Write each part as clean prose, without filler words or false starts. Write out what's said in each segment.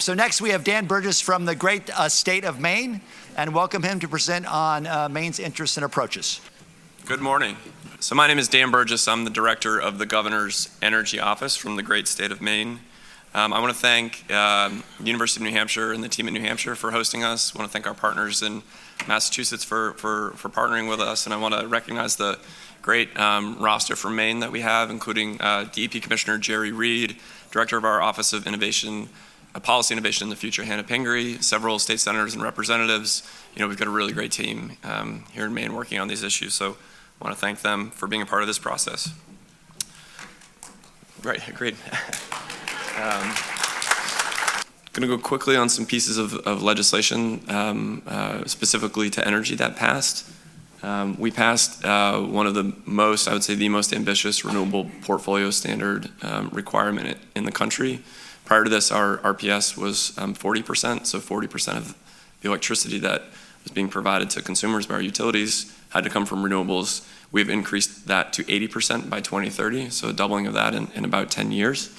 So next we have Dan Burgess from the great state of Maine, and welcome him to present on Maine's interests and approaches. Good morning. So my name is Dan Burgess. I'm the director of the Governor's Energy Office from the great state of Maine. I want to thank the University of New Hampshire and the team at New Hampshire for hosting us. I want to thank our partners in Massachusetts for partnering with us, and I want to recognize the great roster from Maine that we have, including DEP Commissioner Jerry Reed, Director of our Office of Innovation, Policy Innovation in the Future, Hannah Pingree, several state senators and representatives. We've got a really great team here in Maine working on these issues, so I want to thank them for being a part of this process. Right, great. I'm going to go quickly on some pieces of legislation specifically to energy that passed. We passed one of the most, I would say the most ambitious renewable portfolio standard requirement in the country. Prior to this, our RPS was 40%, so 40% of the electricity that was being provided to consumers by our utilities had to come from renewables. We've increased that to 80% by 2030, so a doubling of that in about 10 years.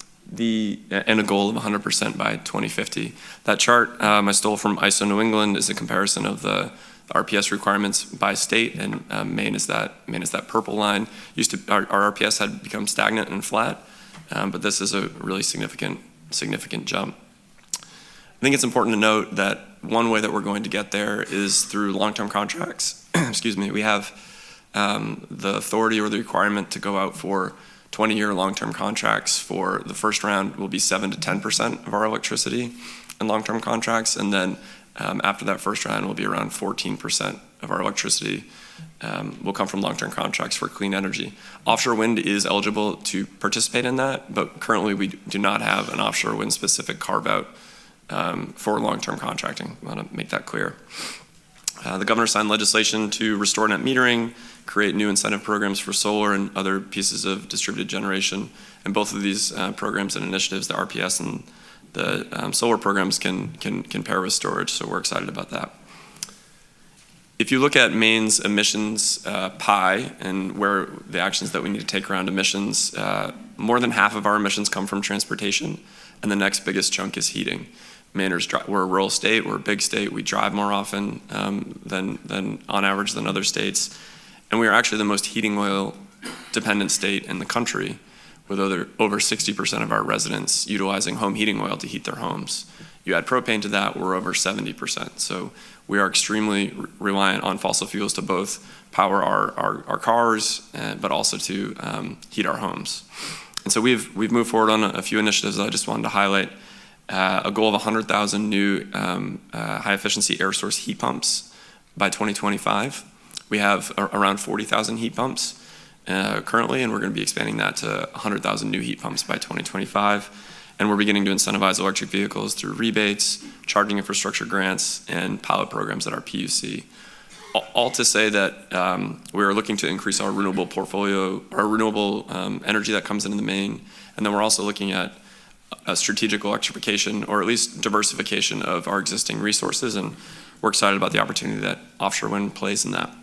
And a goal of 100% by 2050. That chart I stole from ISO New England is a comparison of the RPS requirements by state, and Maine is that purple line. Our RPS had become stagnant and flat, but this is a really significant jump. I think it's important to note that one way that we're going to get there is through long-term contracts. Excuse me. We have the authority or the requirement to go out for 20-year long-term contracts. For the first round will be 7 to 10% of our electricity in long-term contracts, and then after that first round will be around 14% of our electricity will come from long-term contracts for clean energy. Offshore wind is eligible to participate in that, but currently we do not have an offshore wind specific carve-out for long-term contracting. I want to make that clear. The governor signed legislation to restore net metering, create new incentive programs for solar and other pieces of distributed generation. And both of these programs and initiatives, the RPS and the solar programs, can pair with storage, so we're excited about that. If you look at Maine's emissions pie and where the actions that we need to take around emissions, more than half of our emissions come from transportation, and the next biggest chunk is heating. We're a rural state, we're a big state, we drive more often than on average than other states, and we are actually the most heating oil dependent state in the country, with over 60% of our residents utilizing home heating oil to heat their homes. You add propane to that, we're over 70%. So we are extremely reliant on fossil fuels to both power our cars, but also to heat our homes. And so we've moved forward on a few initiatives that I just wanted to highlight. A goal of 100,000 new high-efficiency air source heat pumps by 2025. We have around 40,000 heat pumps currently, and we're going to be expanding that to 100,000 new heat pumps by 2025. And we're beginning to incentivize electric vehicles through rebates, charging infrastructure grants, and pilot programs at our PUC. All to say that we are looking to increase our renewable portfolio, our renewable energy that comes into the Maine, and then we're also looking at a strategic electrification, or at least diversification of our existing resources, and we're excited about the opportunity that offshore wind plays in that.